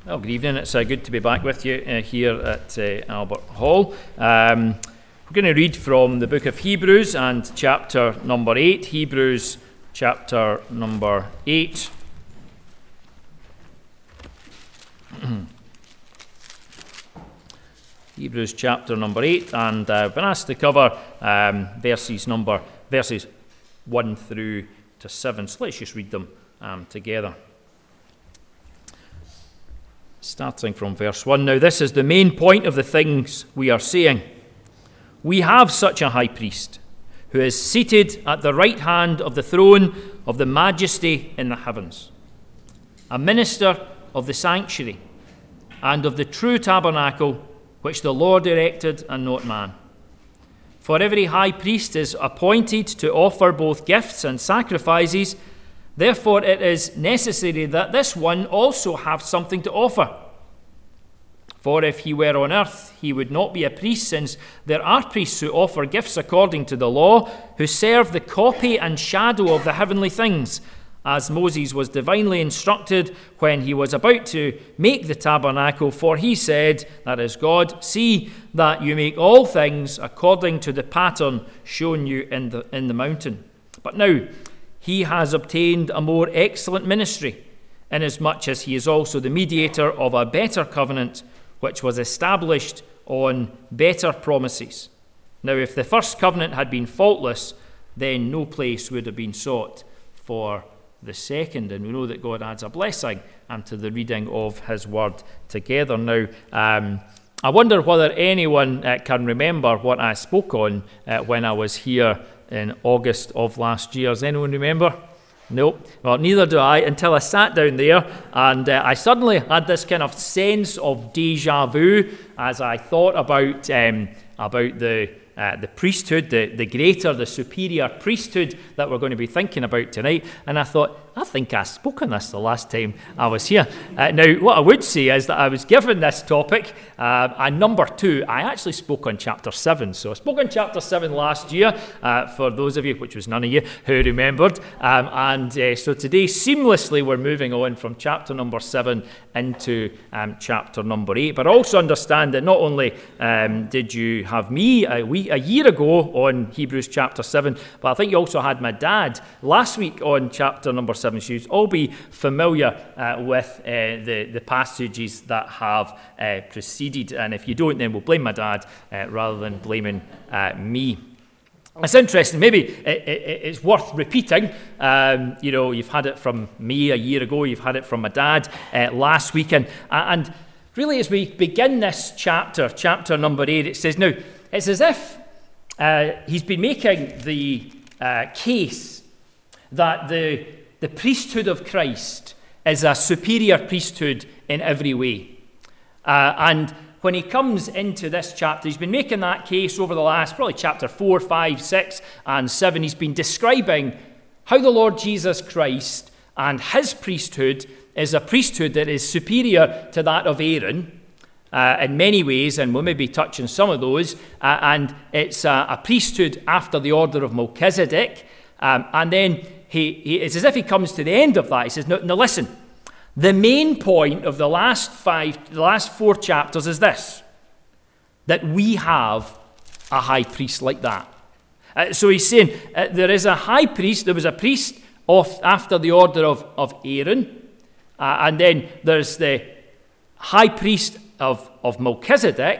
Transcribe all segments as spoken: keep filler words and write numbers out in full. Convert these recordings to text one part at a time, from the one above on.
Well, good evening. It's uh, good to be back with you uh, here at uh, Albert Hall. Um, we're going to read from the book of Hebrews and chapter number eight. Hebrews chapter number eight. Hebrews chapter number eight, and uh, I've been asked to cover um, verses number verses one through to seven. So let's just read them um, together. Starting from verse one. Now this is the main point of the things we are saying. We have such a high priest who is seated at the right hand of the throne of the majesty in the heavens, a minister of the sanctuary and of the true tabernacle which the Lord erected and not man. For every high priest is appointed to offer both gifts and sacrifices. Therefore it is necessary that this one also have something to offer. For if he were on earth, he would not be a priest, since there are priests who offer gifts according to the law, who serve the copy and shadow of the heavenly things, as Moses was divinely instructed when he was about to make the tabernacle. For he said, that is God, see that you make all things according to the pattern shown you in the, in the mountain. But now, he has obtained a more excellent ministry, inasmuch as he is also the mediator of a better covenant, which was established on better promises. Now, if the first covenant had been faultless, then no place would have been sought for the second. And we know that God adds a blessing um, to the reading of his word together. Now, um, I wonder whether anyone uh, can remember what I spoke on uh, when I was here in August of last year. Does anyone remember? No. Well, neither do I, until I sat down there and uh, I suddenly had this kind of sense of deja vu as I thought about um, about the uh, the priesthood, the, the greater, the superior priesthood that we're going to be thinking about tonight. And I thought, I think I spoke on this the last time I was here. Uh, now, what I would say is that I was given this topic, uh, and number two, I actually spoke on chapter seven. So I spoke on chapter seven last year, uh, for those of you, which was none of you, who remembered. Um, and uh, so today, seamlessly, we're moving on from chapter number seven into um, chapter number eight. But also understand that not only um, did you have me a, week, a year ago on Hebrews chapter seven, but I think you also had my dad last week on chapter number seven. Seven shoes. All be familiar uh, with uh, the, the passages that have uh, preceded. And if you don't, then we'll blame my dad uh, rather than blaming uh, me. It's interesting. Maybe it, it, it's worth repeating. Um, you know, you've had it from me a year ago. You've had it from my dad uh, last week. And, and really, as we begin this chapter, chapter number eight, it says, now, it's as if uh, he's been making the uh, case that the The priesthood of Christ is a superior priesthood in every way. Uh, and when he comes into this chapter, he's been making that case over the last, probably chapter four, five, six, and seven. He's been describing how the Lord Jesus Christ and his priesthood is a priesthood that is superior to that of Aaron uh, in many ways, and we'll maybe touch on some of those. Uh, and it's a, a priesthood after the order of Melchizedek. Um, and then He, he, it's as if he comes to the end of that. He says, no, now listen, the main point of the last five, the last four chapters is this, that we have a high priest like that. Uh, so he's saying uh, there is a high priest, there was a priest of, after the order of, of Aaron, uh, and then there's the high priest of, of Melchizedek,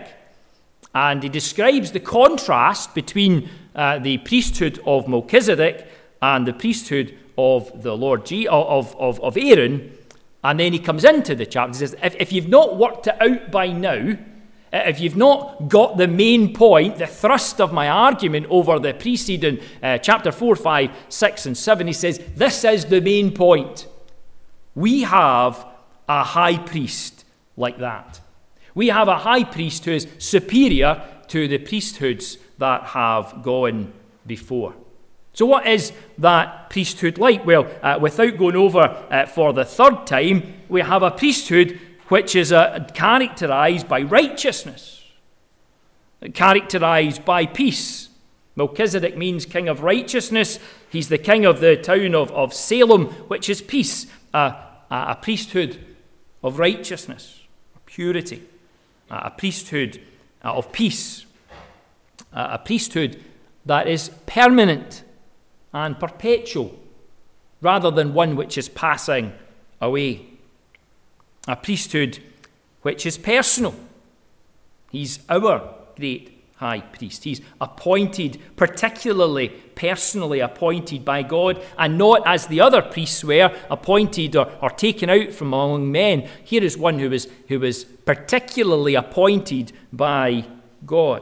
and he describes the contrast between uh, the priesthood of Melchizedek and the priesthood of the Lord G- of, of, of Aaron. And then he comes into the chapter and says, if, if you've not worked it out by now, if you've not got the main point, the thrust of my argument over the preceding uh, chapter four, five, six, and seven, he says, this is the main point. We have a high priest like that. We have a high priest who is superior to the priesthoods that have gone before. So what is that priesthood like? Well, uh, without going over uh, for the third time, we have a priesthood which is uh, characterized by righteousness, characterized by peace. Melchizedek means king of righteousness. He's the king of the town of, of Salem, which is peace, uh, a priesthood of righteousness, purity, a priesthood of peace, a priesthood that is permanent and perpetual, rather than one which is passing away. A priesthood which is personal. He's our great high priest. He's appointed, particularly personally appointed by God, and not as the other priests were, appointed or, or taken out from among men. Here is one who was, who was particularly appointed by God.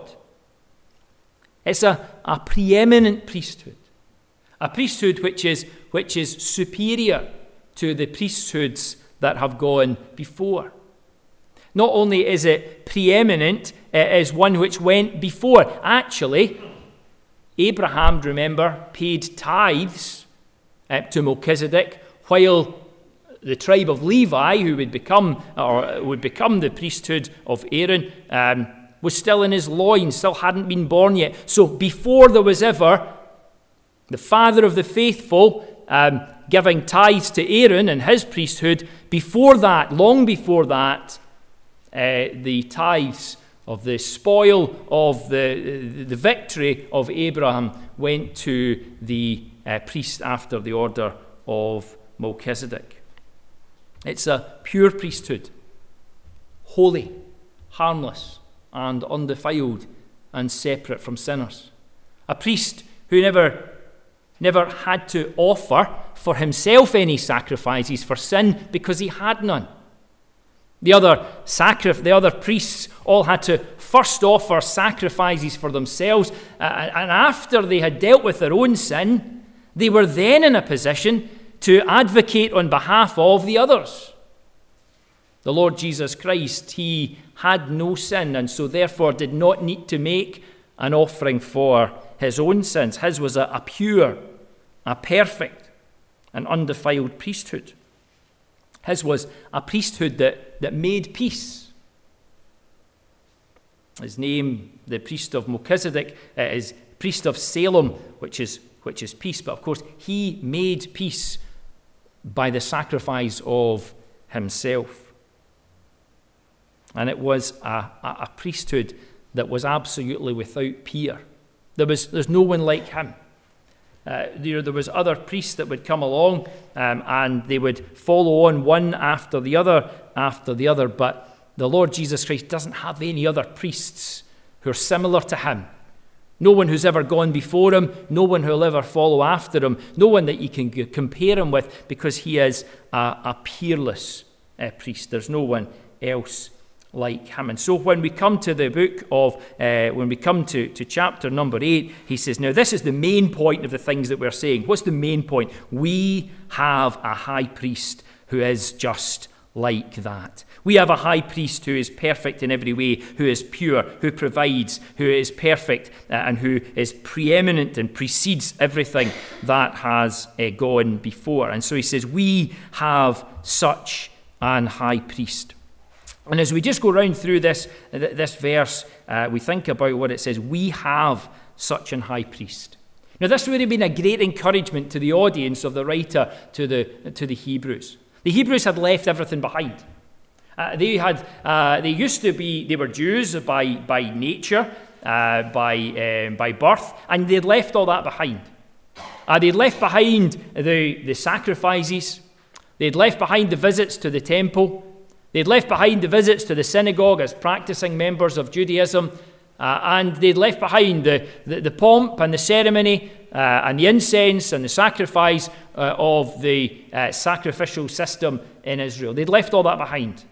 It's a, a preeminent priesthood, a priesthood which is, which is superior to the priesthoods that have gone before. Not only is it preeminent, it is one which went before. Actually, Abraham, remember, paid tithes uh, to Melchizedek, while the tribe of Levi, who would become or would become the priesthood of Aaron, um, was still in his loins, still hadn't been born yet. So before there was ever the father of the faithful um, giving tithes to Aaron and his priesthood, before that, long before that, Uh, the tithes of the spoil of the, the victory of Abraham went to the uh, priest after the order of Melchizedek. It's a pure priesthood, holy, harmless, and undefiled, and separate from sinners. A priest who never, never had to offer for himself any sacrifices for sin because he had none. The other sacrif- the other priests all had to first offer sacrifices for themselves, uh, and after they had dealt with their own sin, they were then in a position to advocate on behalf of the others. The Lord Jesus Christ, he had no sin, and so therefore did not need to make an offering for his own sins. His was a, a pure, a perfect, and undefiled priesthood. His was a priesthood that, that made peace. His name, the priest of Melchizedek, is priest of Salem, which is, which is peace. But of course, he made peace by the sacrifice of himself. And it was a, a, a priesthood that was absolutely without peer. There was, there's no one like him. Uh, there, there was other priests that would come along um, and they would follow on one after the other after the other, but the Lord Jesus Christ doesn't have any other priests who are similar to him. No one who's ever gone before him, no one who'll ever follow after him, no one that you can g- compare him with, because he is a, a peerless uh, priest. There's no one else like him. And so when we come to the book of, uh, when we come to, to chapter number eight, he says, now this is the main point of the things that we're saying. What's the main point? We have a high priest who is just like that. We have a high priest who is perfect in every way, who is pure, who provides, who is perfect, uh, and who is preeminent and precedes everything that has uh, gone before. And so he says, we have such an high priest. And as we just go round through this, this verse, uh, we think about what it says, we have such an high priest. Now this would have been a great encouragement to the audience of the writer to the, to the Hebrews. The Hebrews had left everything behind. Uh, they had, uh, they used to be, they were Jews by, by nature, uh, by, um, by birth, and they'd left all that behind. Uh, they'd left behind the, the sacrifices, they'd left behind the visits to the temple, they'd left behind the visits to the synagogue as practicing members of Judaism, uh, and they'd left behind the, the, the pomp and the ceremony uh, and the incense and the sacrifice uh, of the uh, sacrificial system in Israel. They'd left all that behind.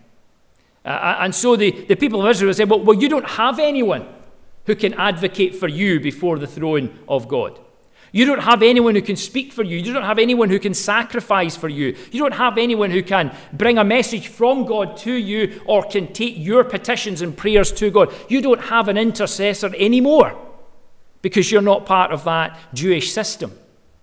Uh, and so the, the people of Israel said, well, well, you don't have anyone who can advocate for you before the throne of God. You don't have anyone who can speak for you. You don't have anyone who can sacrifice for you. You don't have anyone who can bring a message from God to you or can take your petitions and prayers to God. You don't have an intercessor anymore because you're not part of that Jewish system.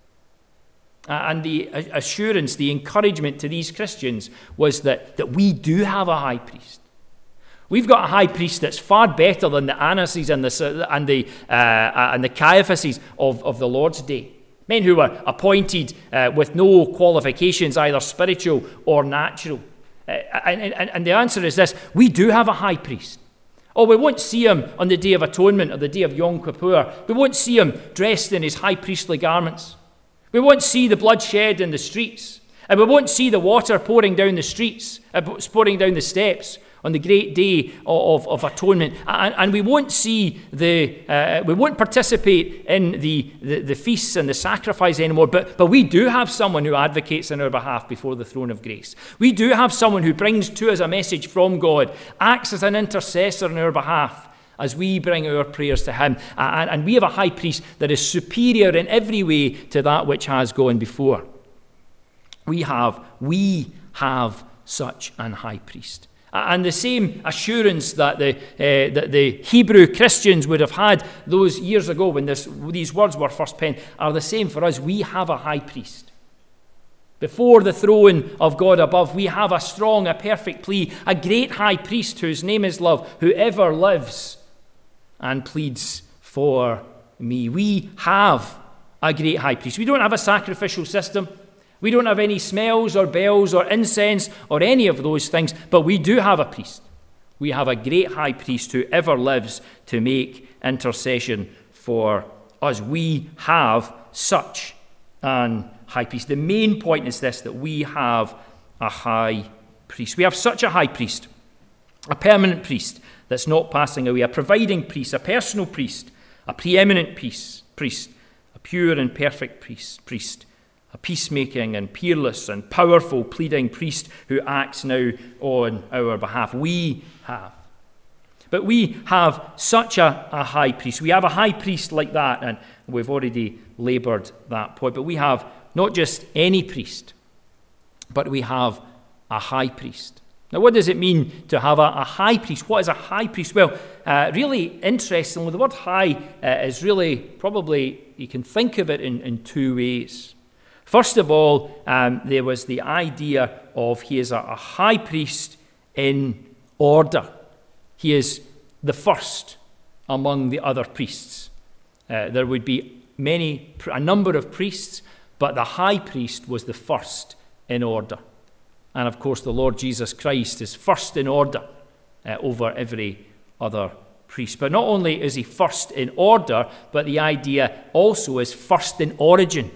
Uh, and the assurance, the encouragement to these Christians was that, that we do have a high priest. We've got a high priest that's far better than the Annases and the and the uh, and the Caiaphases of, of the Lord's day. Men who were appointed uh, with no qualifications, either spiritual or natural. Uh, and, and, and the answer is this: we do have a high priest. Oh, we won't see him on the Day of Atonement or the day of Yom Kippur. We won't see him dressed in his high priestly garments. We won't see the bloodshed in the streets. And we won't see the water pouring down the streets, uh, pouring down the steps on the great day of, of, of atonement. And, and we won't see the, uh, we won't participate in the, the, the feasts and the sacrifice anymore. But, but we do have someone who advocates on our behalf before the throne of grace. We do have someone who brings to us a message from God, acts as an intercessor on our behalf as we bring our prayers to him. And, and we have a high priest that is superior in every way to that which has gone before. We have, we have such an high priest. And the same assurance that the, uh, that the Hebrew Christians would have had those years ago when this, these words were first penned are the same for us. We have a high priest. Before the throne of God above, we have a strong, a perfect plea, a great high priest whose name is love, who ever lives and pleads for me. We have a great high priest. We don't have a sacrificial system. We don't have any smells or bells or incense or any of those things, but we do have a priest. We have a great high priest who ever lives to make intercession for us. We have such an high priest. The main point is this, that we have a high priest. We have such a high priest, a permanent priest that's not passing away, a providing priest, a personal priest, a preeminent priest, priest, a pure and perfect priest, priest. A peacemaking and peerless and powerful pleading priest who acts now on our behalf. We have. But we have such a, a high priest. We have a high priest like that, and we've already laboured that point. But we have not just any priest, but we have a high priest. Now, what does it mean to have a, a high priest? What is a high priest? Well, uh, really interestingly, the word high uh, is really probably, you can think of it in, in two ways. First of all, um, there was the idea of he is a, a high priest in order. He is the first among the other priests. Uh, there would be many, a number of priests, but the high priest was the first in order. And of course, the Lord Jesus Christ is first in order uh, over every other priest. But not only is he first in order, but the idea also is first in origin.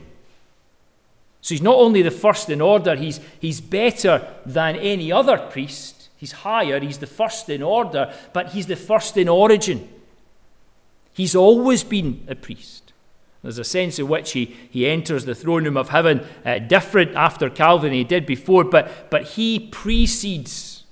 So he's not only the first in order, he's, he's better than any other priest. He's higher, he's the first in order, but he's the first in origin. He's always been a priest. There's a sense in which he, he enters the throne room of heaven uh, different after Calvin than he did before, but, but he precedes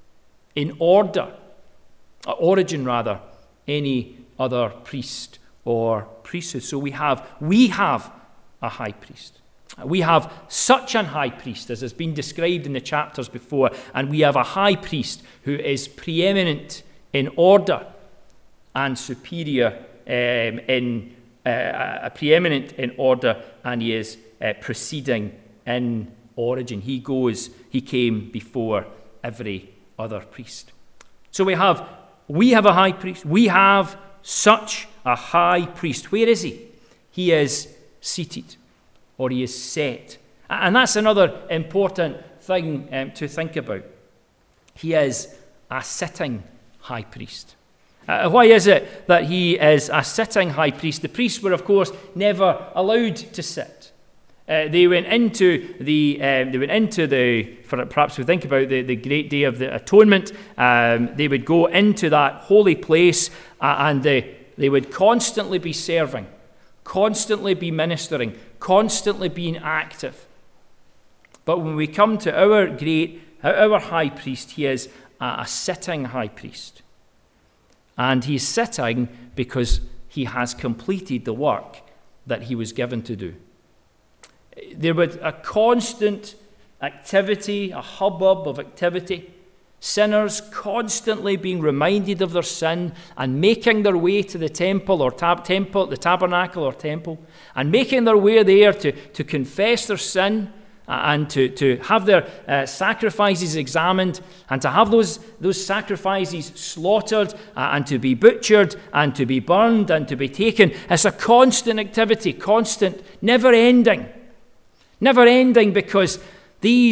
in order, uh, origin rather, any other priest or priesthood. So we have, we have a high priest. We have such an high priest as has been described in the chapters before, and we have a high priest who is preeminent in order and superior um, in uh, a preeminent in order, and he is uh, preceding in origin. He goes, he came before every other priest. So we have, we have a high priest. We have such a high priest. Where is he? He is seated. Or he is set. And that's another important thing um, to think about. He is a sitting high priest. Uh, why is it that he is a sitting high priest? The priests were, of course, never allowed to sit. Uh, they went into the, um, they went into the, for perhaps we think about the, the great day of the atonement, um, they would go into that holy place uh, and they, they would constantly be serving, constantly be ministering, constantly being active. But when we come to our great, our high priest, he is a, a sitting high priest. And he's sitting because he has completed the work that he was given to do. There was a constant activity, a hubbub of activity. Sinners constantly being reminded of their sin and making their way to the temple or tab- temple, the tabernacle or temple, and making their way there to, to confess their sin and to, to have their uh, sacrifices examined and to have those, those sacrifices slaughtered uh, and to be butchered and to be burned and to be taken. It's a constant activity, constant, never ending. Never ending because these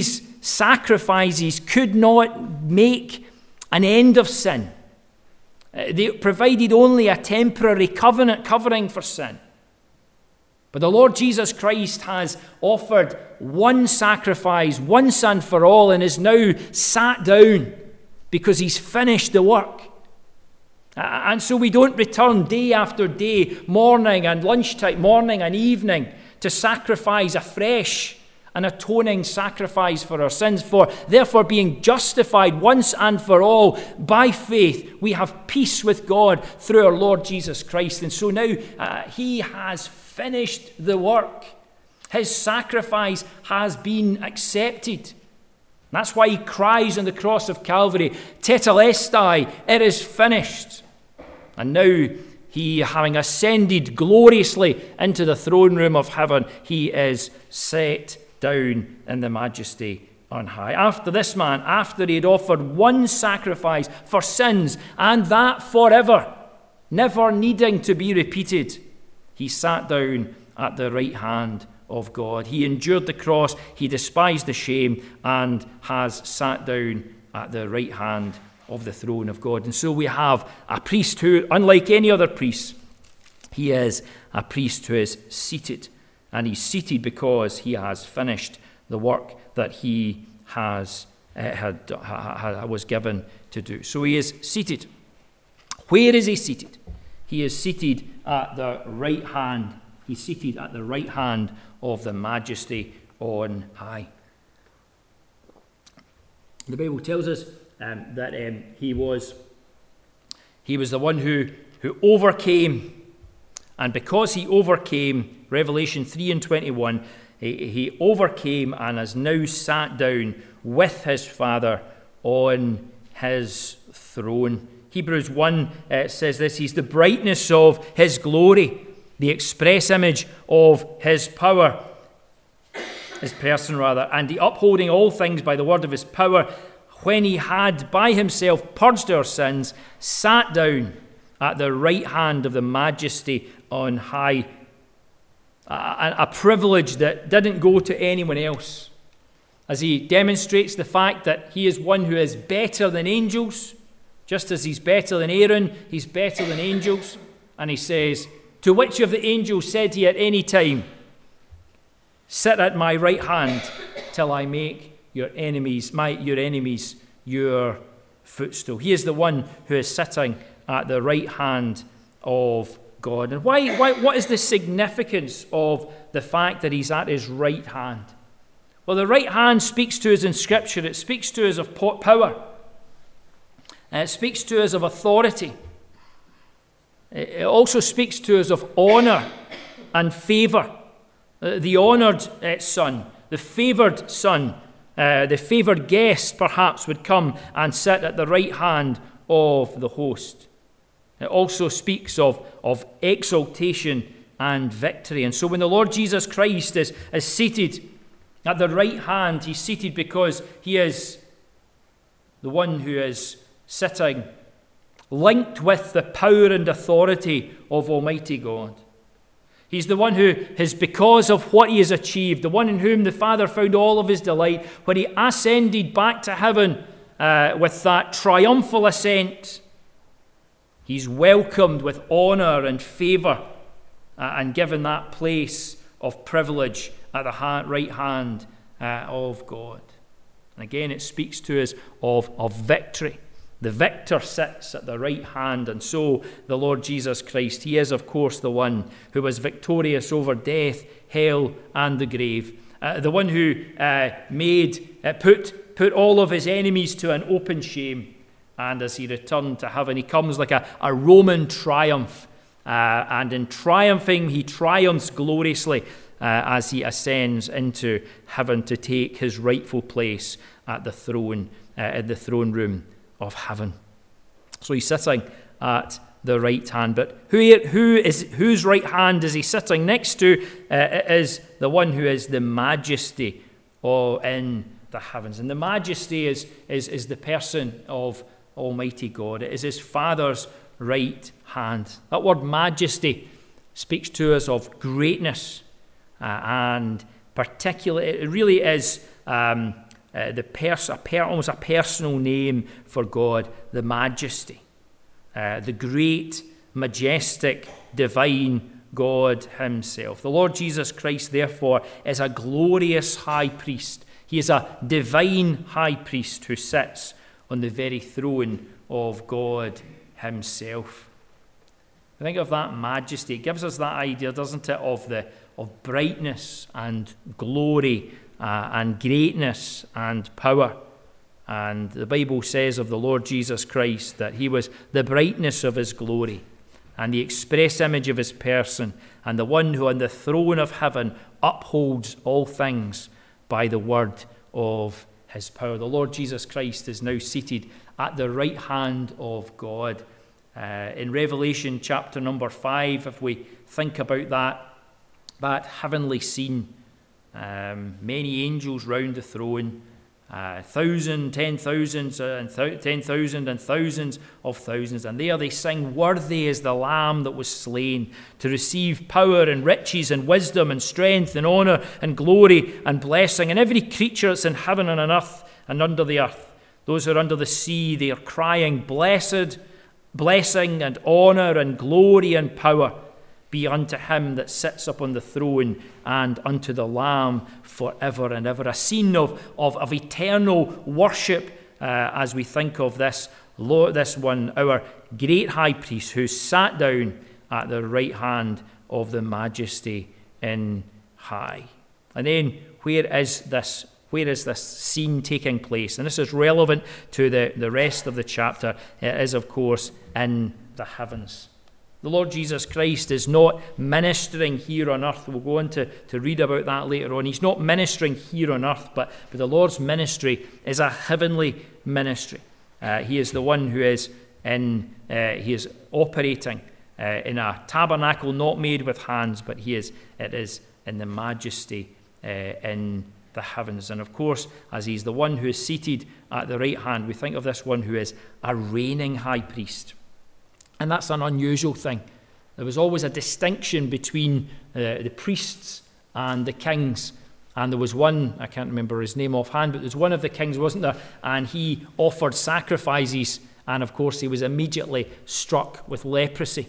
sacrifices could not make an end of sin. They provided only a temporary covenant covering for sin. But the Lord Jesus Christ has offered one sacrifice once and for all, and is now sat down because he's finished the work. And so we don't return day after day, morning and lunchtime, morning and evening, to sacrifice afresh an atoning sacrifice for our sins. For therefore, being justified once and for all by faith, we have peace with God through our Lord Jesus Christ. And so now uh, he has finished the work. His sacrifice has been accepted. That's why he cries on the cross of Calvary, Tetelestai, it is finished. And now he, having ascended gloriously into the throne room of heaven, he is set down in the majesty on high. After this man, after he had offered one sacrifice for sins, and that forever, never needing to be repeated, he sat down at the right hand of God. He endured the cross, he despised the shame, and has sat down at the right hand of the throne of God. And so we have a priest who, unlike any other priest, he is a priest who is seated. And he's seated because he has finished the work that he has uh, had ha, ha, was given to do. So he is seated. Where is he seated? He is seated at the right hand. He's seated at the right hand of the majesty on high. The Bible tells us um, that um, he was he was the one who who overcame, and because he overcame, Revelation three and twenty-one, he, he overcame and has now sat down with his Father on his throne. Hebrews one uh, says this, he's the brightness of his glory, the express image of his power, his person rather, and the upholding all things by the word of his power, when he had by himself purged our sins, sat down at the right hand of the majesty on high. A, a privilege that didn't go to anyone else, as he demonstrates the fact that he is one who is better than angels. Just as he's better than Aaron, he's better than angels. And he says, to which of the angels said he at any time, sit at my right hand till I make your enemies, my your enemies your footstool. He is the one who is sitting at the right hand of God. And why, why, what is the significance of the fact that he's at his right hand? Well, the right hand speaks to us in Scripture. It speaks to us of power. And it speaks to us of authority. It also speaks to us of honour and favour. The honoured son, the favoured son, uh, the favoured guest perhaps would come and sit at the right hand of the host. It also speaks of, of exaltation and victory. And so when the Lord Jesus Christ is, is seated at the right hand, he's seated because he is the one who is sitting linked with the power and authority of Almighty God. He's the one who is, because of what he has achieved, the one in whom the Father found all of his delight, when he ascended back to heaven uh, with that triumphal ascent, he's welcomed with honour and favour uh, and given that place of privilege at the hand, right hand uh, of God. And again, it speaks to us of, of victory. The victor sits at the right hand, and so the Lord Jesus Christ, he is, of course, the one who was victorious over death, hell, and the grave. Uh, the one who uh, made, uh, put, put all of his enemies to an open shame. And as he returned to heaven, he comes like a, a Roman triumph. Uh, and in triumphing, he triumphs gloriously uh, as he ascends into heaven to take his rightful place at the throne, uh, at the throne room of heaven. So he's sitting at the right hand. But who, who is, whose right hand is he sitting next to? Uh, is the one who is the majesty oh, in the heavens. And the majesty is, is, is the person of Almighty God. It is his Father's right hand. That word majesty speaks to us of greatness uh, and particularly, it really is um, uh, the pers- a per- almost a personal name for God, the majesty, uh, the great, majestic, divine God himself. The Lord Jesus Christ, therefore, is a glorious high priest. He is a divine high priest who sits on the very throne of God himself. Think of that majesty. It gives us that idea, doesn't it, of the of brightness and glory uh, and greatness and power. And the Bible says of the Lord Jesus Christ that he was the brightness of his glory and the express image of his person, and the one who on the throne of heaven upholds all things by the word of his power. The Lord Jesus Christ is now seated at the right hand of God. Uh, in Revelation chapter number five, if we think about that, that heavenly scene, um, many angels round the throne, Uh, thousand, ten thousands, uh, and th- ten thousand, and thousands of thousands. And there they sing, "Worthy is the Lamb that was slain to receive power and riches and wisdom and strength and honour and glory and blessing." And every creature that's in heaven and on earth and under the earth, those who are under the sea, they are crying, "Blessed, blessing and honour and glory and power be unto him that sits upon the throne and unto the Lamb forever and ever." A scene of, of, of eternal worship uh, as we think of this, Lord, this one, our great high priest who sat down at the right hand of the majesty in high. And then where is this Where is this scene taking place? And this is relevant to the, the rest of the chapter. It is, of course, in the heavens. The Lord Jesus Christ is not ministering here on earth. We'll go on to, to read about that later on. He's not ministering here on earth, but, but the Lord's ministry is a heavenly ministry. Uh, he is the one who is in, uh, he is operating uh, in a tabernacle not made with hands, but he is, it is in the majesty uh, in the heavens. And of course, as he's the one who is seated at the right hand, we think of this one who is a reigning high priest. And that's an unusual thing. There was always a distinction between uh, the priests and the kings. And there was one, I can't remember his name offhand, but there's one of the kings, wasn't there? And he offered sacrifices. And of course, he was immediately struck with leprosy.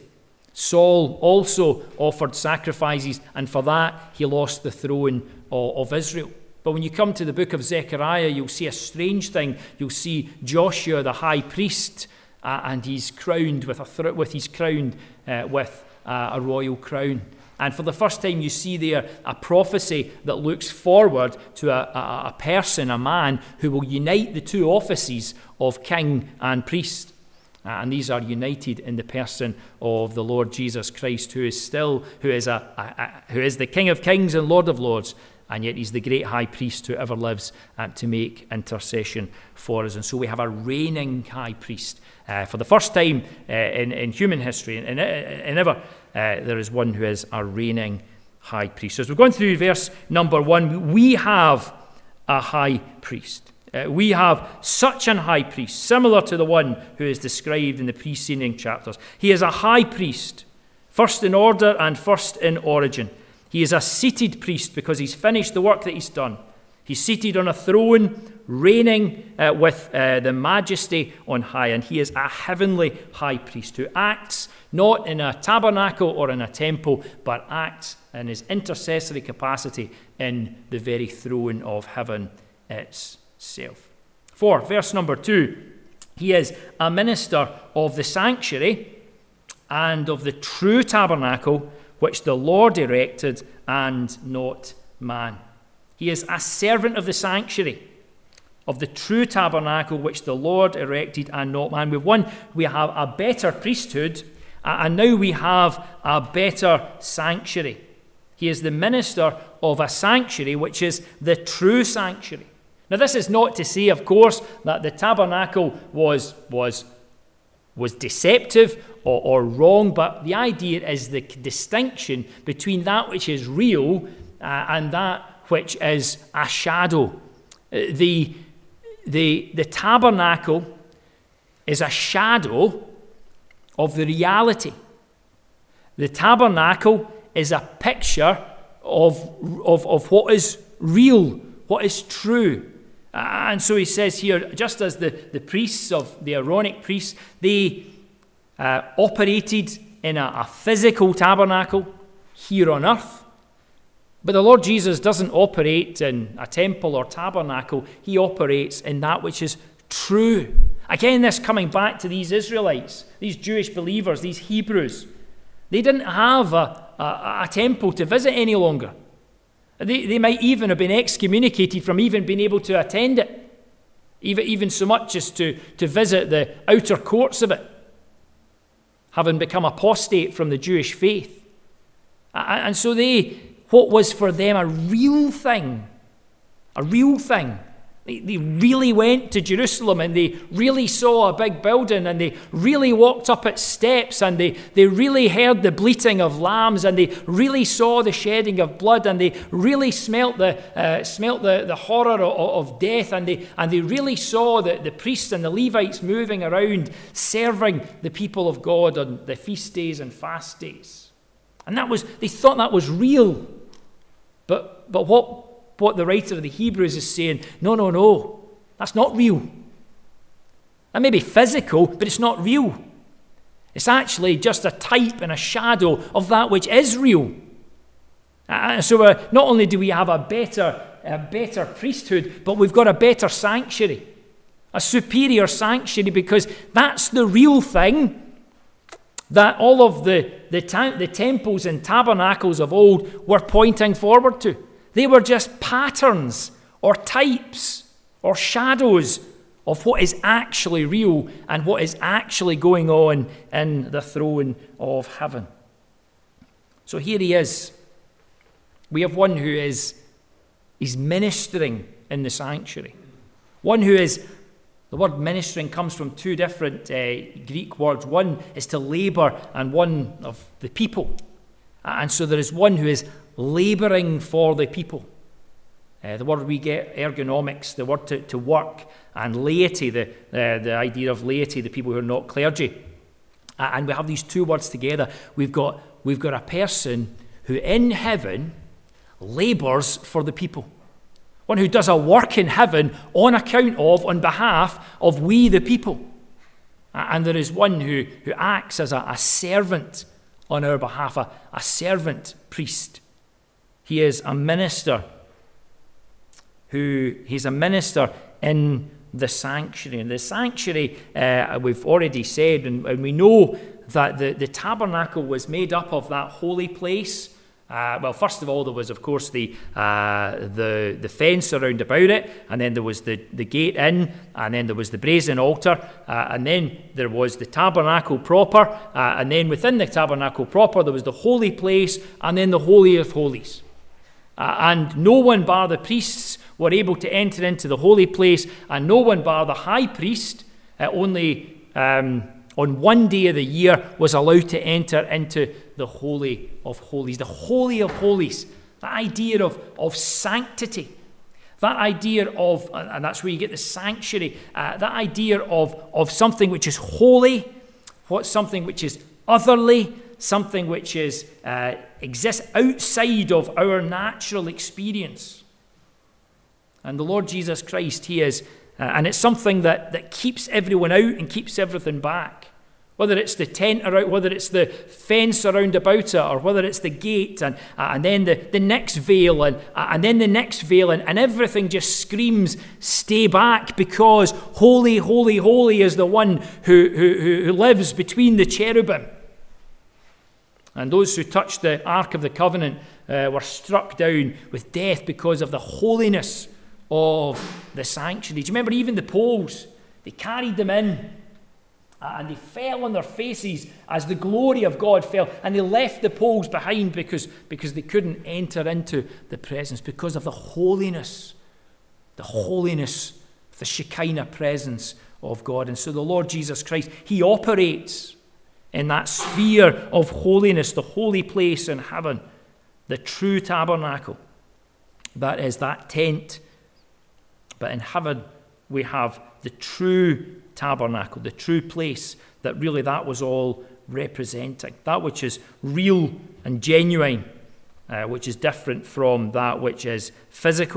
Saul also offered sacrifices. And for that, he lost the throne of, of Israel. But when you come to the book of Zechariah, you'll see a strange thing. You'll see Joshua, the high priest, Uh, and he's crowned with a th- with he's crowned uh, with uh, a royal crown. And for the first time, you see there a prophecy that looks forward to a, a, a person, a man who will unite the two offices of king and priest. Uh, and these are united in the person of the Lord Jesus Christ, who is still who is a, a, a who is the King of Kings and Lord of Lords. And yet he's the great high priest who ever lives uh, to make intercession for us. And so we have a reigning high priest. Uh, for the first time uh, in, in human history, and, and ever, uh, there is one who is a reigning high priest. So as we're going through verse number one, we have a high priest. Uh, we have such an high priest, similar to the one who is described in the preceding chapters. He is a high priest, first in order and first in origin. He is a seated priest because he's finished the work that he's done. He's seated on a throne, reigning uh, with uh, the majesty on high. And he is a heavenly high priest who acts not in a tabernacle or in a temple, but acts in his intercessory capacity in the very throne of heaven itself. Four, verse number two, he is a minister of the sanctuary and of the true tabernacle which the Lord erected and not man. He is a servant of the sanctuary, of the true tabernacle which the Lord erected and not man. We've one, we have a better priesthood, and now we have a better sanctuary. He is the minister of a sanctuary which is the true sanctuary. Now this is not to say, of course, that the tabernacle was was was deceptive or, or wrong, but the idea is the distinction between that which is real uh, and that which is a shadow. Uh, the, the, the tabernacle is a shadow of the reality. The tabernacle is a picture of, of, of what is real, what is true. And so he says here, just as the, the priests of the Aaronic priests, they uh, operated in a, a physical tabernacle here on earth. But the Lord Jesus doesn't operate in a temple or tabernacle. He operates in that which is true. Again, this coming back to these Israelites, these Jewish believers, these Hebrews. They didn't have a, a, a temple to visit any longer. They, they might even have been excommunicated from even being able to attend it, even, even so much as to, to visit the outer courts of it, having become apostate from the Jewish faith. And so they, what was for them a real thing, a real thing, They, they really went to Jerusalem and they really saw a big building and they really walked up its steps and they, they really heard the bleating of lambs and they really saw the shedding of blood and they really smelt the uh, smelt the, the horror of, of death and they and they really saw the, the priests and the Levites moving around serving the people of God on the feast days and fast days. And that was, they thought that was real. But but what What the writer of the Hebrews is saying, no, no, no, that's not real. That may be physical, but it's not real. It's actually just a type and a shadow of that which is real. And so uh, not only do we have a better, a better priesthood, but we've got a better sanctuary, a superior sanctuary, because that's the real thing that all of the, the, ta- the temples and tabernacles of old were pointing forward to. They were just patterns or types or shadows of what is actually real and what is actually going on in the throne of heaven. So here he is. We have one who is is ministering in the sanctuary. One who is, the word ministering comes from two different uh, Greek words. One is to labor and one of the people. And so there is one who is laboring for the people. Uh, the word we get, ergonomics, the word to, to work, and laity, the, uh, the idea of laity, the people who are not clergy. Uh, and we have these two words together. We've got, we've got a person who in heaven labors for the people. One who does a work in heaven on account of, on behalf of we the people. Uh, and there is one who, who acts as a, a servant on our behalf, a, a servant priest. He is a minister who, he's a minister in the sanctuary. And the sanctuary, uh, we've already said, and, and we know that the, the tabernacle was made up of that holy place. Uh, well, first of all, there was, of course, the uh, the the fence around about it, and then there was the, the gate in, and then there was the brazen altar, uh, and then there was the tabernacle proper, uh, and then within the tabernacle proper, there was the holy place, and then the Holy of Holies. Uh, and no one bar the priests were able to enter into the holy place, and no one bar the high priest, uh, only um, on one day of the year was allowed to enter into the Holy of Holies. The Holy of Holies, the idea of, of sanctity, that idea of, and that's where you get the sanctuary, uh, that idea of, of something which is holy, what's something which is otherly, something which is uh, exists outside of our natural experience. And the Lord Jesus Christ, he is, uh, and it's something that, that keeps everyone out and keeps everything back. Whether it's the tent around, whether it's the fence around about it, or whether it's the gate, and uh, and then the, the next veil, and uh, and then the next veil, and, and everything just screams, stay back, because holy, holy, holy is the one who, who, who lives between the cherubim. And those who touched the Ark of the Covenant uh, were struck down with death because of the holiness of the sanctuary. Do you remember even the poles? They carried them in, and they fell on their faces as the glory of God fell, and they left the poles behind because, because they couldn't enter into the presence because of the holiness, the holiness, the Shekinah presence of God. And so the Lord Jesus Christ, he operates in that sphere of holiness, the holy place in heaven, the true tabernacle. That is that tent. But in heaven, we have the true tabernacle, the true place that really that was all representing. That which is real and genuine, uh, which is different from that which is physical.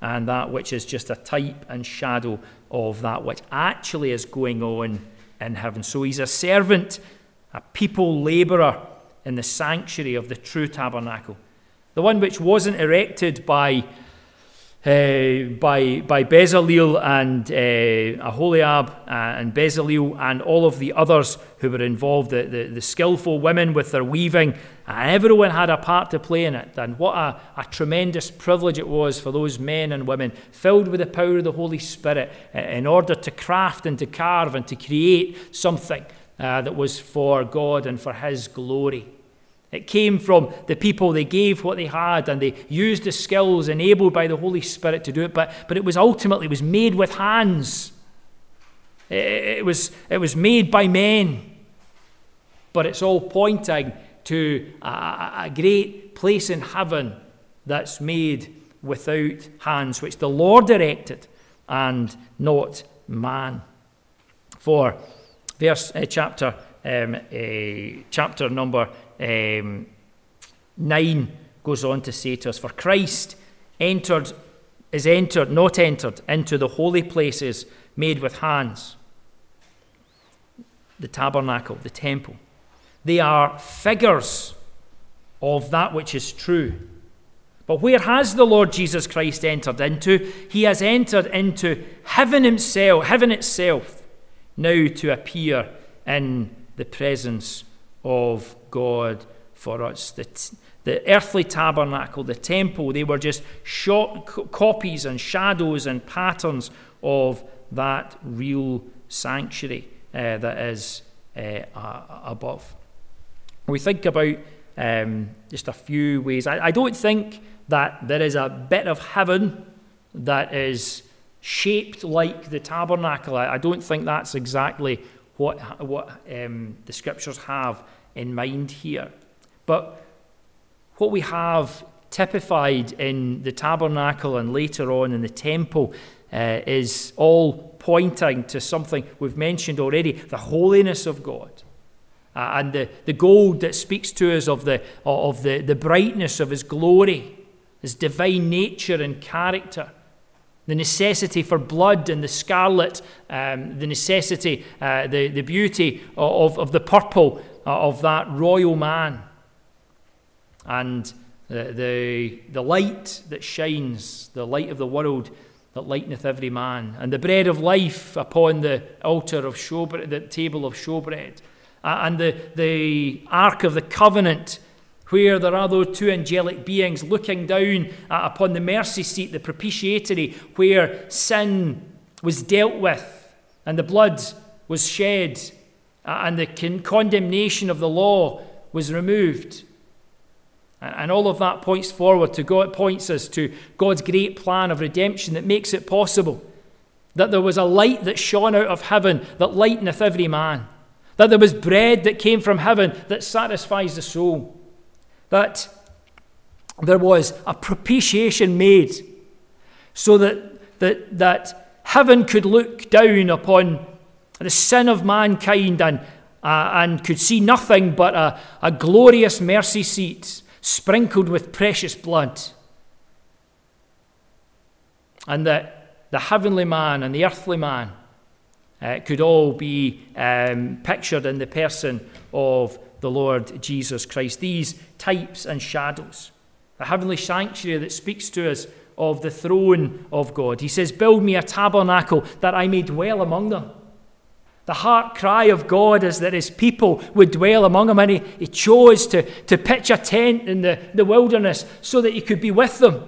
and that which is just a type and shadow of that which actually is going on in heaven. So he's a servant, a people labourer in the sanctuary of the true tabernacle, the one which wasn't erected by uh, by by Bezalel and uh, Aholiab uh, and Bezalel and all of the others who were involved, the, the, the skillful women with their weaving, and everyone had a part to play in it. And what a, a tremendous privilege it was for those men and women filled with the power of the Holy Spirit in order to craft and to carve and to create something uh, that was for God and for his glory. It came from the people. They gave what they had and they used the skills enabled by the Holy Spirit to do it, but, but it was ultimately, it was made with hands. It, it, was, it was made by men, but it's all pointing to a, a great place in heaven that's made without hands, which the Lord erected and not man. For verse uh, chapter um, uh, chapter number um, nine goes on to say to us, for Christ entered is entered, not entered, into the holy places made with hands, the tabernacle, the temple. They are figures of that which is true. But where has the Lord Jesus Christ entered into? He has entered into heaven himself, heaven itself, now to appear in the presence of God for us. The, t- the earthly tabernacle, the temple, they were just short co- copies and shadows and patterns of that real sanctuary uh, that is uh, uh, above. We think about um, just a few ways. I, I don't think that there is a bit of heaven that is shaped like the tabernacle. I, I don't think that's exactly what what um, the scriptures have in mind here. But what we have typified in the tabernacle and later on in the temple uh, is all pointing to something we've mentioned already, the holiness of God. Uh, and the, the gold that speaks to us of the of the, the brightness of his glory, his divine nature and character, the necessity for blood and the scarlet, um, the necessity, uh, the, the beauty of, of the purple uh, of that royal man, and the, the, the light that shines, the light of the world that lighteneth every man, and the bread of life upon the altar of showbread, the table of showbread. Uh, and the, the Ark of the Covenant, where there are those two angelic beings looking down uh, upon the mercy seat, the propitiatory, where sin was dealt with and the blood was shed uh, and the con- condemnation of the law was removed. And, and all of that points forward to God, points us to God's great plan of redemption that makes it possible that there was a light that shone out of heaven that lighteneth every man. That there was bread that came from heaven that satisfies the soul. That there was a propitiation made so that, that, that heaven could look down upon the sin of mankind and, uh, and could see nothing but a, a glorious mercy seat sprinkled with precious blood. And that the heavenly man and the earthly man Uh, it could all be um, pictured in the person of the Lord Jesus Christ. These types and shadows. The heavenly sanctuary that speaks to us of the throne of God. He says, build me a tabernacle that I may dwell among them. The heart cry of God is that his people would dwell among him, and he, he chose to, to pitch a tent in the, the wilderness so that he could be with them.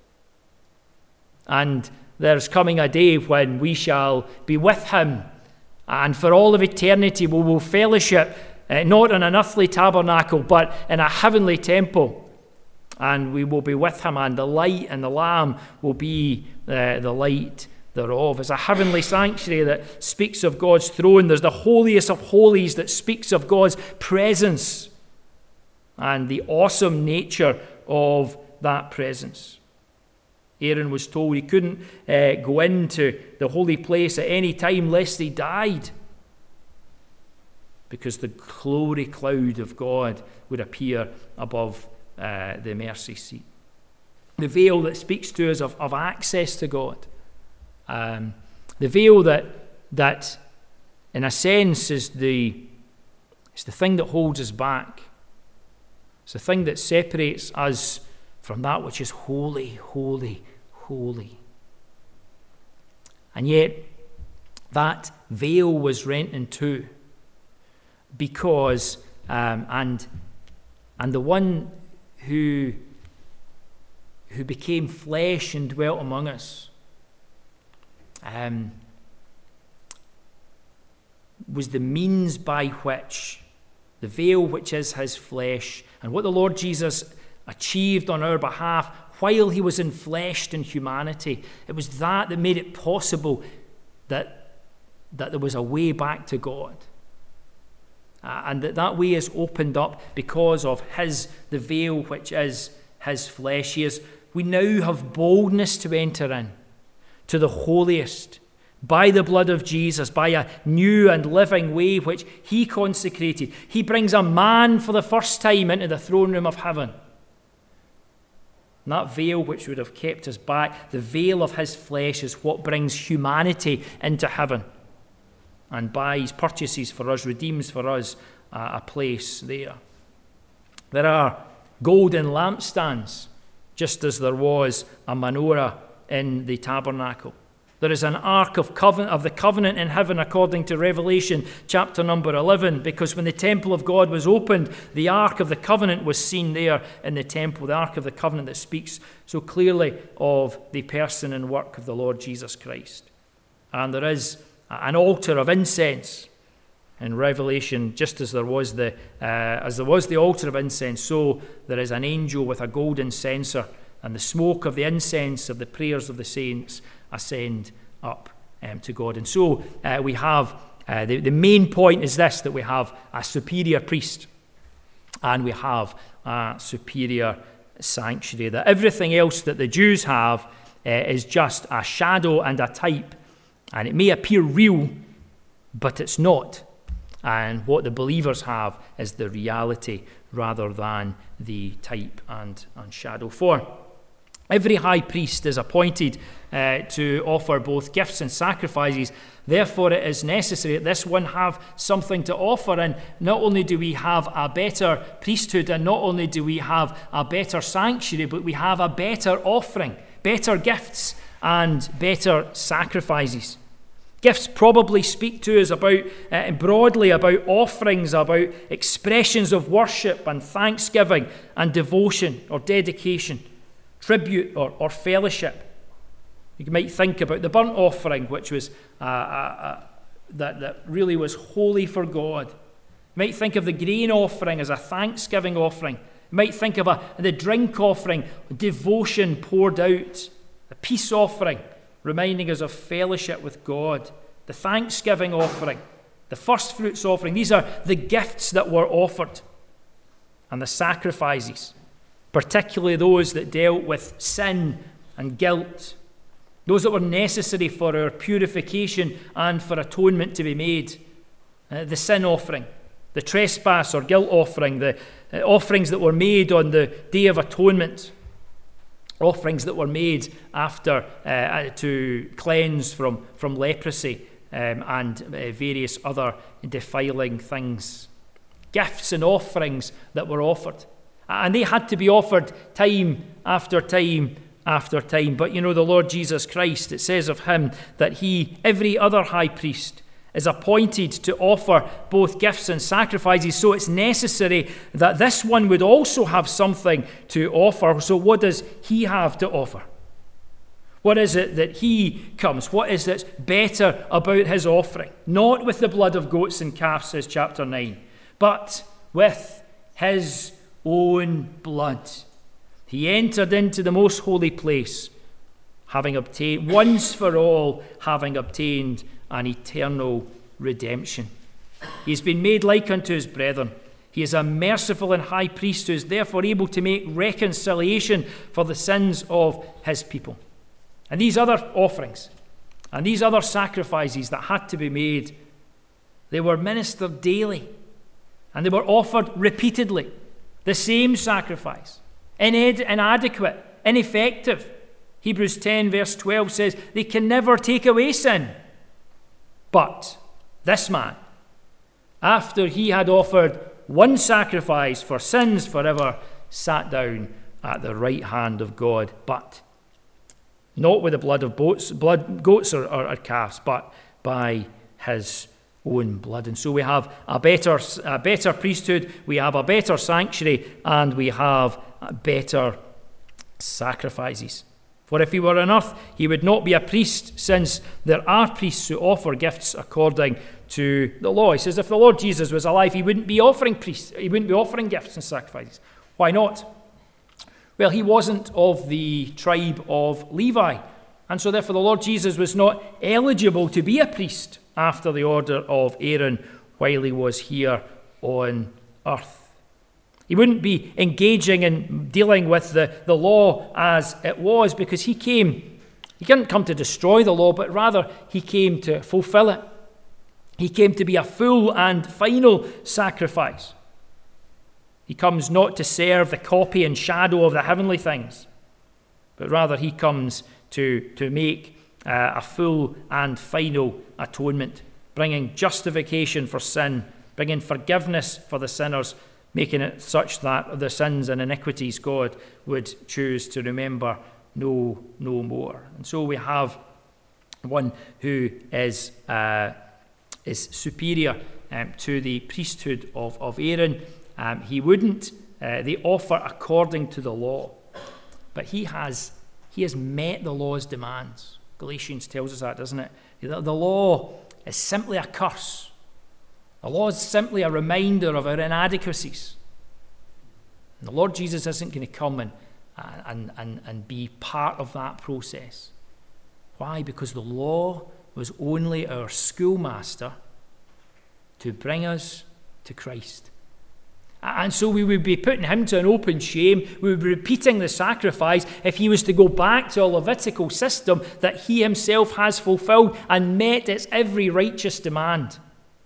And there's coming a day when we shall be with him, and for all of eternity we will fellowship, uh, not in an earthly tabernacle, but in a heavenly temple. And we will be with him, and the light and the Lamb will be uh, the light thereof. It's a heavenly sanctuary that speaks of God's throne. There's the holiest of holies that speaks of God's presence and the awesome nature of that presence. Aaron was told he couldn't uh, go into the holy place at any time lest he died, because the glory cloud of God would appear above uh, the mercy seat. the veil that speaks to us of, of access to God. Um, the veil that, that, in a sense, is the, is the thing that holds us back. It's the thing that separates us from that which is holy, holy, holy. And yet, that veil was rent in two because, um, and and the one who who became flesh and dwelt among us um, was the means by which the veil, which is his flesh, and what the Lord Jesus achieved on our behalf while he was enfleshed in humanity, it was that that made it possible that, that there was a way back to God. Uh, and that that way is opened up because of his, the veil which is his flesh. He is, we now have boldness to enter in to the holiest by the blood of Jesus, by a new and living way which he consecrated. He brings a man for the first time into the throne room of heaven. And that veil which would have kept us back, the veil of his flesh, is what brings humanity into heaven and buys, purchases for us, redeems for us uh, a place there. There are golden lampstands, just as there was a menorah in the tabernacle. There is an ark of, covenant, of the covenant in heaven according to Revelation chapter number eleven, because when the temple of God was opened, the ark of the covenant was seen there in the temple, the ark of the covenant that speaks so clearly of the person and work of the Lord Jesus Christ. And there is an altar of incense in Revelation, just as there was the uh, as there was the altar of incense, so there is an angel with a golden censer, and the smoke of the incense of the prayers of the saints ascend up um, to God. And so uh, we have, uh, the, the main point is this, that we have a superior priest and we have a superior sanctuary. That everything else that the Jews have uh, is just a shadow and a type, and it may appear real, but it's not. And what the believers have is the reality rather than the type and, and shadow. For every high priest is appointed uh, to offer both gifts and sacrifices. Therefore, it is necessary that this one have something to offer. And not only do we have a better priesthood, and not only do we have a better sanctuary, but we have a better offering, better gifts, and better sacrifices. Gifts probably speak to us about uh, broadly about offerings, about expressions of worship and thanksgiving and devotion or dedication, tribute or, or fellowship. You might think about the burnt offering, which was uh, uh, uh, that, that really was holy for God. You might think of the grain offering as a thanksgiving offering. You might think of a, the drink offering, devotion poured out, the peace offering, reminding us of fellowship with God, the thanksgiving offering, the first fruits offering. These are the gifts that were offered, and the sacrifices, particularly those that dealt with sin and guilt, those that were necessary for our purification and for atonement to be made. Uh, the sin offering, the trespass or guilt offering, the uh, offerings that were made on the Day of Atonement, offerings that were made after uh, to cleanse from, from leprosy um, and uh, various other defiling things. Gifts and offerings that were offered. And they had to be offered time after time after time. But you know, the Lord Jesus Christ, it says of him that he, every other high priest, is appointed to offer both gifts and sacrifices. So it's necessary that this one would also have something to offer. So what does he have to offer? What is it that he comes? What is that's better about his offering? Not with the blood of goats and calves, says chapter nine, but with his own blood. He entered into the most holy place, having obtained, once for all, having obtained an eternal redemption. He has been made like unto his brethren. He is a merciful and high priest who is therefore able to make reconciliation for the sins of his people. And these other offerings and these other sacrifices that had to be made, they were ministered daily and they were offered repeatedly. The same sacrifice, ined- inadequate, ineffective. Hebrews ten verse twelve says they can never take away sin. But this man, after he had offered one sacrifice for sins forever, sat down at the right hand of God, but not with the blood of boats, blood, goats or, or, or calves, but by his own blood. And so we have a better, a better priesthood, we have a better sanctuary, and we have better sacrifices. For if he were on earth, he would not be a priest, since there are priests who offer gifts according to the law. He says if the Lord Jesus was alive, he wouldn't be offering priests, he wouldn't be offering gifts and sacrifices. Why not? Well, he wasn't of the tribe of Levi, and so therefore the Lord Jesus was not eligible to be a priest after the order of Aaron while he was here on earth. He wouldn't be engaging in dealing with the, the law as it was, because he came, he didn't come to destroy the law, but rather he came to fulfill it. He came to be a full and final sacrifice. He comes not to serve the copy and shadow of the heavenly things, but rather he comes to, to make uh, a full and final atonement, bringing justification for sin, bringing forgiveness for the sinners, making it such that the sins and iniquities God would choose to remember no, no more. And so we have one who is, uh, is superior um, to the priesthood of, of Aaron. Um, he wouldn't, uh, they offer according to the law, but he has, he has met the law's demands. Galatians tells us that, doesn't it? The, the law is simply a curse. The law is simply a reminder of our inadequacies. And the Lord Jesus isn't going to come and, and, and, and be part of that process. Why? Because the law was only our schoolmaster to bring us to Christ. And so we would be putting him to an open shame. We would be repeating the sacrifice if he was to go back to a Levitical system that he himself has fulfilled and met its every righteous demand.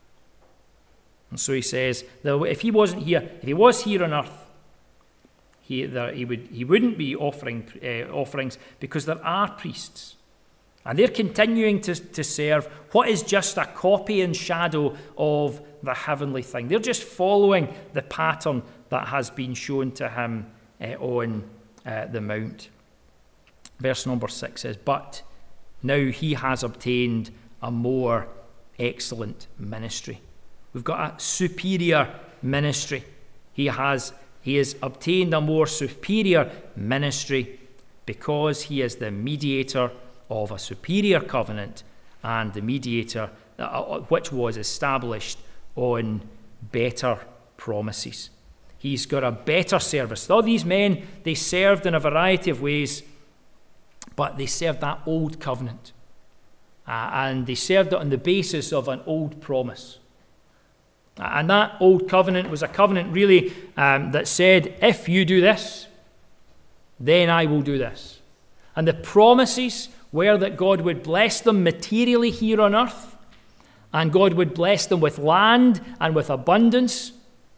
And so he says that if he wasn't here, if he was here on earth, he, there, he, would, he wouldn't be offering uh, offerings, because there are priests. And they're continuing to, to serve what is just a copy and shadow of the heavenly thing. They're just following the pattern that has been shown to him uh, on uh, the mount. Verse number six says, but now he has obtained a more excellent ministry. We've got a superior ministry. He has, he has obtained a more superior ministry because he is the mediator of a superior covenant and the mediator uh, which was established on better promises. He's got a better service. All these men, they served in a variety of ways, but they served that old covenant. Uh, and they served it on the basis of an old promise. Uh, and that old covenant was a covenant really um, that said, if you do this, then I will do this. And the promises were that God would bless them materially here on earth, and God would bless them with land and with abundance,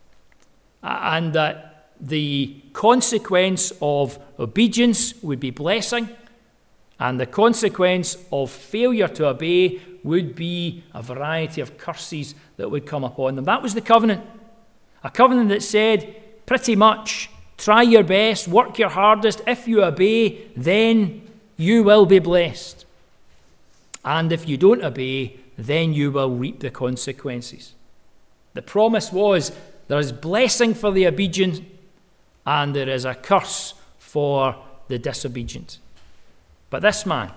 and that the consequence of obedience would be blessing, and the consequence of failure to obey would be a variety of curses that would come upon them. That was the covenant. A covenant that said pretty much, try your best, work your hardest. If you obey, then you will be blessed. And if you don't obey, then you will reap the consequences. The promise was there is blessing for the obedient and there is a curse for the disobedient. But this man,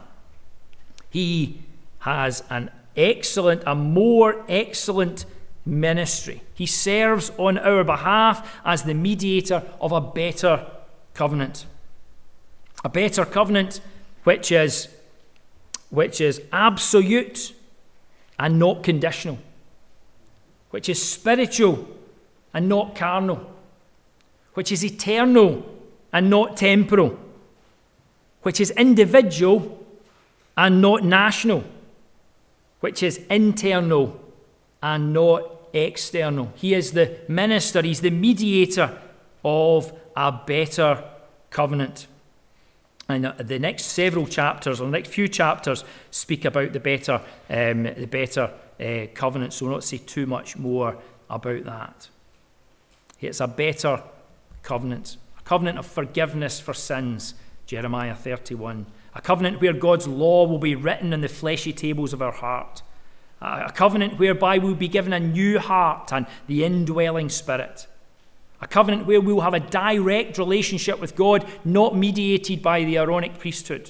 he has an excellent, a more excellent ministry. He serves on our behalf as the mediator of a better covenant. A better covenant which is, which is absolute and not conditional, which is spiritual and not carnal, which is eternal and not temporal, which is individual and not national, which is internal and not external. He is the minister, he's the mediator of a better covenant. And the next several chapters, or the next few chapters, speak about the better, um, the better uh, covenant. So we'll not say too much more about that. It's a better covenant, a covenant of forgiveness for sins, Jeremiah thirty-one. A covenant where God's law will be written on the fleshy tables of our heart. A covenant whereby we'll be given a new heart and the indwelling Spirit. A covenant where we will have a direct relationship with God, not mediated by the Aaronic priesthood.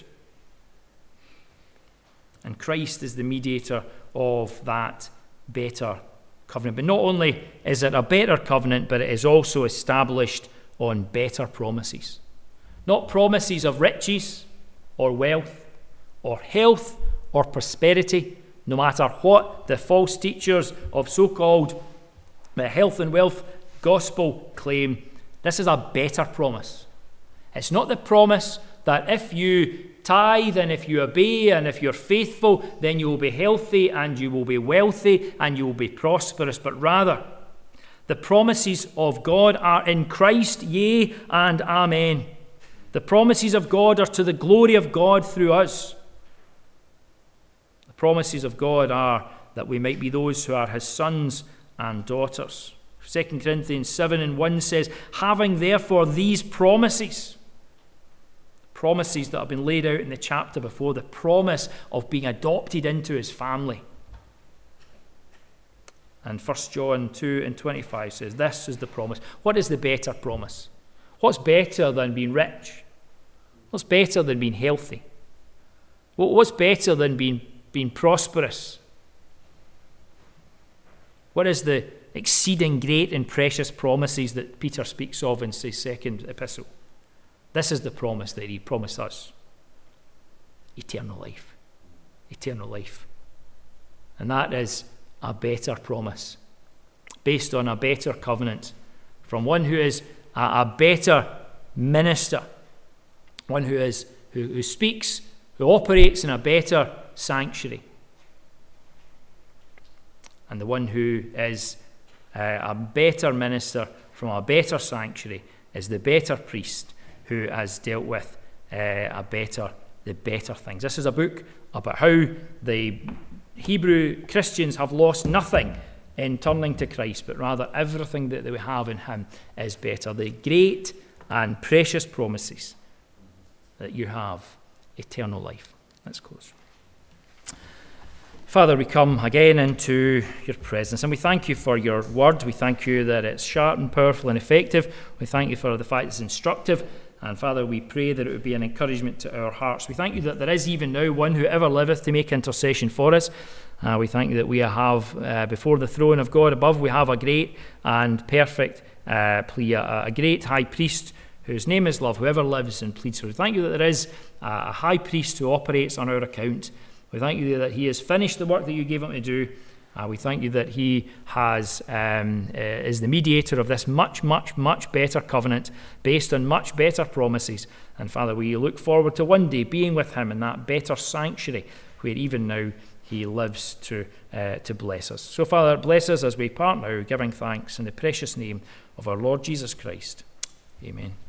And Christ is the mediator of that better covenant. But not only is it a better covenant, but it is also established on better promises. Not promises of riches or wealth or health or prosperity, no matter what the false teachers of so-called health and wealth gospel claim. This is a better promise. It's not the promise that if you tithe and if you obey and if you're faithful, then you will be healthy and you will be wealthy and you will be prosperous, but rather the promises of God are in Christ, yea and amen. The promises of God are to the glory of God through us. The promises of God are that we might be those who are his sons and daughters. Second Corinthians seven and one says, having therefore these promises, promises that have been laid out in the chapter before, the promise of being adopted into his family. And First John two and twenty-five says, this is the promise. What is the better promise? What's better than being rich? What's better than being healthy? What's better than being, being prosperous? What is the exceeding great and precious promises that Peter speaks of in his second epistle? This is the promise that he promised us. Eternal life. Eternal life. And that is a better promise, based on a better covenant, from one who is a, a better minister, one who is who, who speaks, who operates in a better sanctuary, and the one who is uh, a better minister from a better sanctuary is the better priest who has dealt with uh, a better the better things. This is a book about how the Hebrew Christians have lost nothing in turning to Christ, but rather everything that we have in him is better. The great and precious promises that you have, eternal life. Let's close. Father, we come again into your presence, and we thank you for your word. We thank you that it's sharp and powerful and effective. We thank you for the fact it's instructive. And Father, we pray that it would be an encouragement to our hearts. We thank you that there is even now one who ever liveth to make intercession for us. Uh, we thank you that we have, uh, before the throne of God above, we have a great and perfect uh, plea, a, a great high priest whose name is love, whoever lives and pleads for us. We thank you that there is a high priest who operates on our account. We thank you that he has finished the work that you gave him to do. Uh, we thank you that he has um, uh, is the mediator of this much, much, much better covenant based on much better promises. And Father, we look forward to one day being with him in that better sanctuary where even now he lives to uh, to bless us. So Father, bless us as we part now, giving thanks in the precious name of our Lord Jesus Christ. Amen.